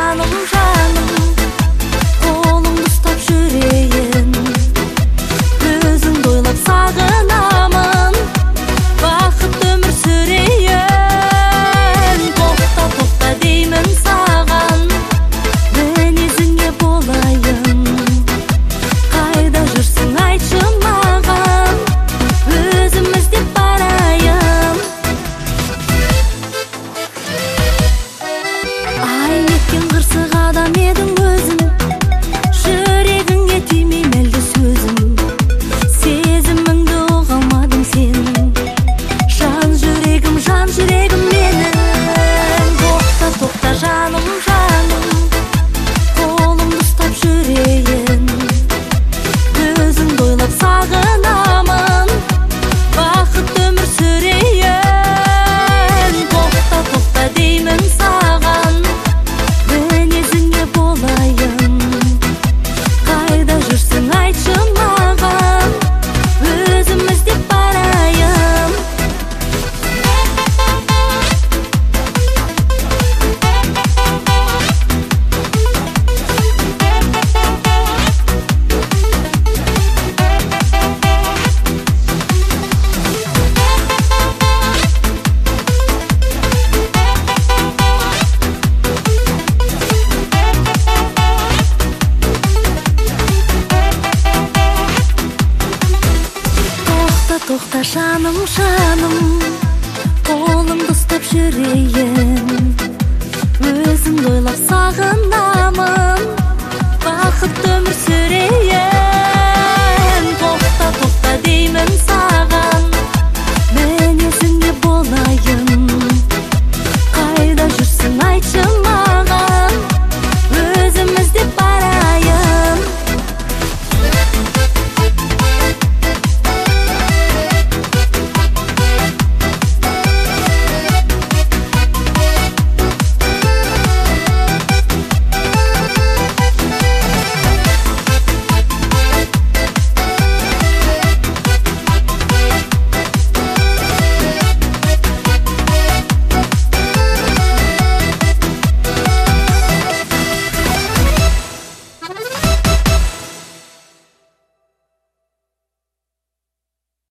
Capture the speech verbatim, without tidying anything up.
жаным, жаным, қолымды ұстап жүрейін, өзіңді ойлап сағынамын, бақытты өмір сүрейін. Тоқта, тоқта деймін саған, мінезіңе болайын, қайда жүрсің айтшы маған, өзім іздеп барайын. Ай, неткен қырсық адам едің өзің, жүрегіңе тимей мәлді сөзім, сезіміңді ұға алмадым сенің, жан жүрегім, жан жүрегім менің. Тоқта, тоқта жаным, жаным, қолымды ұстап жүрейін, өзіңді ойлап сағынамын, бақытты өмір сүрейін. Тоқта, тоқта деймін саған, мінезіңе болайын, қайда жүрсің айтшы маған, өзім іздеп барайын. Тоқта, тоқта жаным, жаным, қолымды ұстап жүрейін, өзіңді ойлап сағын